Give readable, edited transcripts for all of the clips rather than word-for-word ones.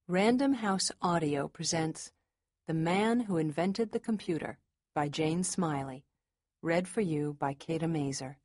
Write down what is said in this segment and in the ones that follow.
Random House Audio presents The Man Who Invented the Computer by Jane Smiley, read for you by Kata Mazer.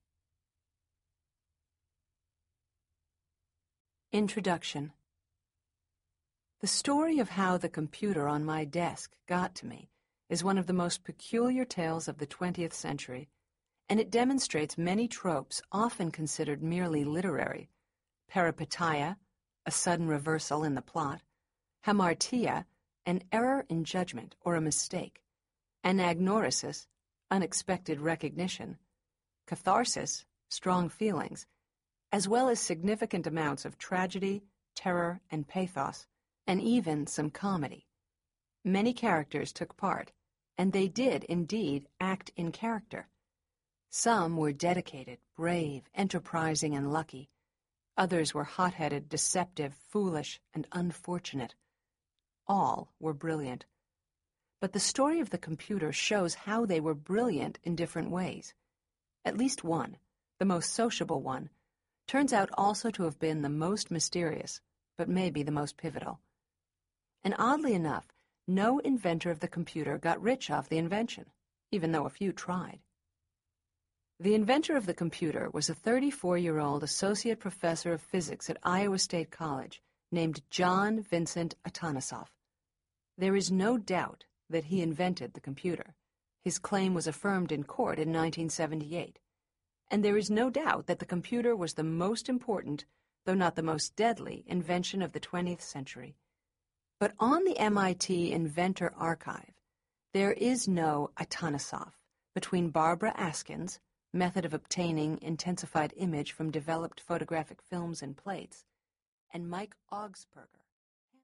Introduction. The story of how the computer on my desk got to me is one of the most peculiar tales of the 20th century, and it demonstrates many tropes often considered merely literary: peripeteia, a sudden reversal in the plot; hamartia, an error in judgment or a mistake; anagnorisis, unexpected recognition; catharsis, strong feelings, as well as significant amounts of tragedy, terror, and pathos, and even some comedy. Many characters took part, and they did indeed act in character. Some were dedicated, brave, enterprising, and lucky. Others were hot-headed, deceptive, foolish, and unfortunate. All were brilliant. But the story of the computer shows how they were brilliant in different ways. At least one, the most sociable one, turns out also to have been the most mysterious, but maybe the most pivotal. And oddly enough, no inventor of the computer got rich off the invention, even though a few tried. The inventor of the computer was a 34-year-old associate professor of physics at Iowa State College named John Vincent Atanasoff. There is no doubt that he invented the computer. His claim was affirmed in court in 1978. And there is no doubt that the computer was the most important, though not the most deadly, invention of the 20th century. But on the MIT Inventor Archive, there is no Atanasoff between Barbara Askin's method of obtaining intensified image from developed photographic films and plates, and Mike Augsburger.